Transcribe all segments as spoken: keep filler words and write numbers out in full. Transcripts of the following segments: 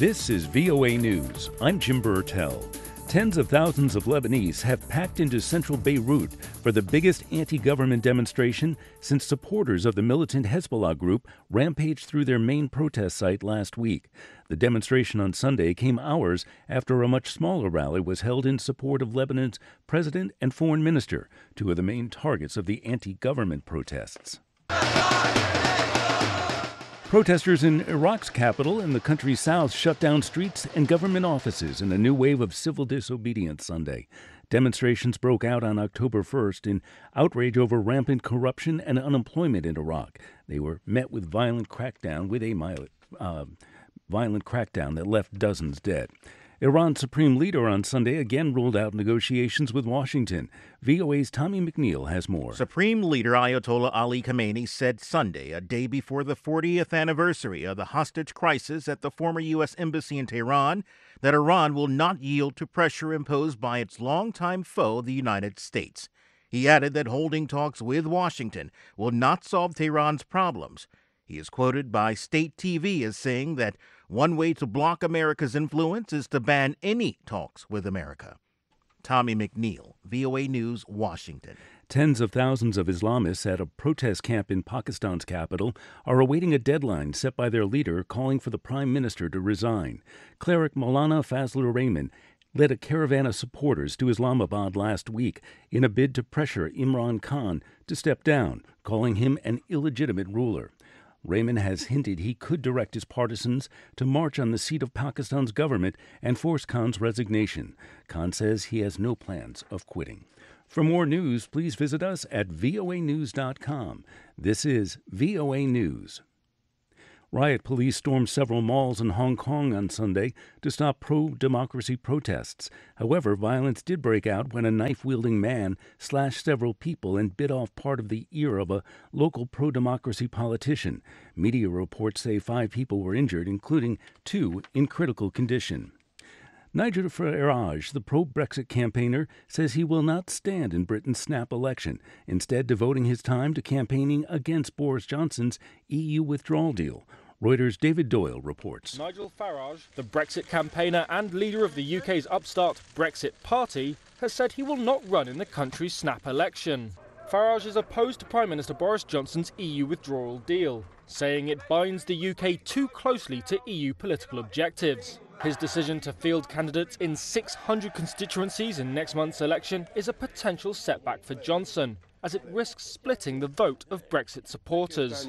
This is V O A News. I'm Jim Burtell. Tens of thousands of Lebanese have packed into central Beirut for the biggest anti-government demonstration since supporters of the militant Hezbollah group rampaged through their main protest site last week. The demonstration on Sunday came hours after a much smaller rally was held in support of Lebanon's president and foreign minister, two of the main targets of the anti-government protests. Protesters in Iraq's capital and the country's south shut down streets and government offices in a new wave of civil disobedience Sunday. Demonstrations broke out on October first in outrage over rampant corruption and unemployment in Iraq. They were met with violent crackdown with a uh, violent crackdown that left dozens dead. Iran's supreme leader on Sunday again ruled out negotiations with Washington. V O A's Tommy McNeil has more. Supreme Leader Ayatollah Ali Khamenei said Sunday, a day before the fortieth anniversary of the hostage crisis at the former U S Embassy in Tehran, that Iran will not yield to pressure imposed by its longtime foe, the United States. He added that holding talks with Washington will not solve Tehran's problems. He is quoted by state T V as saying that one way to block America's influence is to ban any talks with America. Tommy McNeil, V O A News, Washington. Tens of thousands of Islamists at a protest camp in Pakistan's capital are awaiting a deadline set by their leader calling for the prime minister to resign. Cleric Maulana Fazlur Rahman led a caravan of supporters to Islamabad last week in a bid to pressure Imran Khan to step down, calling him an illegitimate ruler. Rahman has hinted he could direct his partisans to march on the seat of Pakistan's government and force Khan's resignation. Khan says he has no plans of quitting. For more news, please visit us at V O A news dot com. This is V O A News. Riot police stormed several malls in Hong Kong on Sunday to stop pro-democracy protests. However, violence did break out when a knife-wielding man slashed several people and bit off part of the ear of a local pro-democracy politician. Media reports say five people were injured, including two in critical condition. Nigel Farage, the pro-Brexit campaigner, says he will not stand in Britain's snap election, instead devoting his time to campaigning against Boris Johnson's E U withdrawal deal. Reuters' David Doyle reports. Nigel Farage, the Brexit campaigner and leader of the U K's upstart Brexit Party, has said he will not run in the country's snap election. Farage is opposed to Prime Minister Boris Johnson's E U withdrawal deal, saying it binds the U K too closely to E U political objectives. His decision to field candidates in six hundred constituencies in next month's election is a potential setback for Johnson, as it risks splitting the vote of Brexit supporters.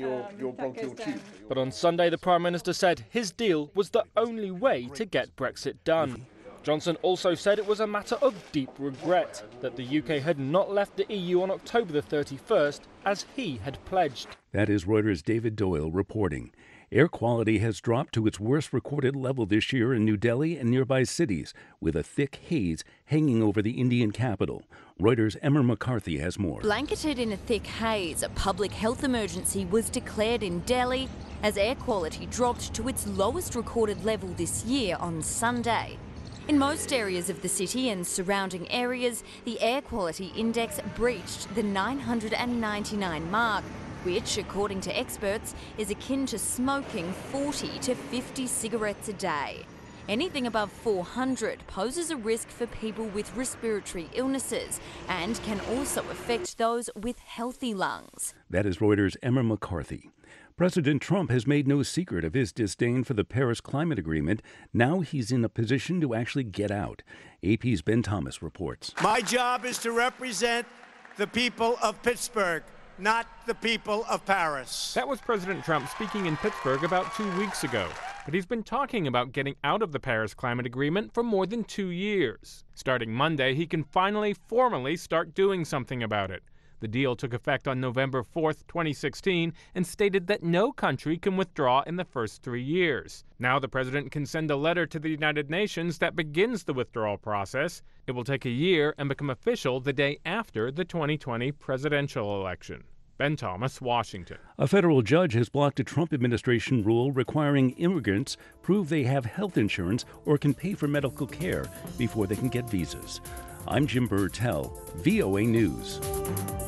But on Sunday, the Prime Minister said his deal was the only way to get Brexit done. Johnson also said it was a matter of deep regret that the U K had not left the E U on October the thirty-first, as he had pledged. That is Reuters' David Doyle reporting. Air quality has dropped to its worst recorded level this year in New Delhi and nearby cities, with a thick haze hanging over the Indian capital. Reuters' Emma McCarthy has more. Blanketed in a thick haze, a public health emergency was declared in Delhi as air quality dropped to its lowest recorded level this year on Sunday. In most areas of the city and surrounding areas, the air quality index breached the nine hundred ninety-nine mark, which, according to experts, is akin to smoking forty to fifty cigarettes a day. Anything above four hundred poses a risk for people with respiratory illnesses and can also affect those with healthy lungs. That is Reuters' Emma McCarthy. President Trump has made no secret of his disdain for the Paris Climate Agreement. Now he's in a position to actually get out. A P's Ben Thomas reports. My job is to represent the people of Pittsburgh, not the people of Paris. That was President Trump speaking in Pittsburgh about two weeks ago. But he's been talking about getting out of the Paris Climate Agreement for more than two years. Starting Monday, he can finally formally start doing something about it. The deal took effect on November fourth, twenty sixteen, and stated that no country can withdraw in the first three years. Now the president can send a letter to the United Nations that begins the withdrawal process. It will take a year and become official the day after the twenty twenty presidential election. Ben Thomas, Washington. A federal judge has blocked a Trump administration rule requiring immigrants prove they have health insurance or can pay for medical care before they can get visas. I'm Jim Burtell, V O A News.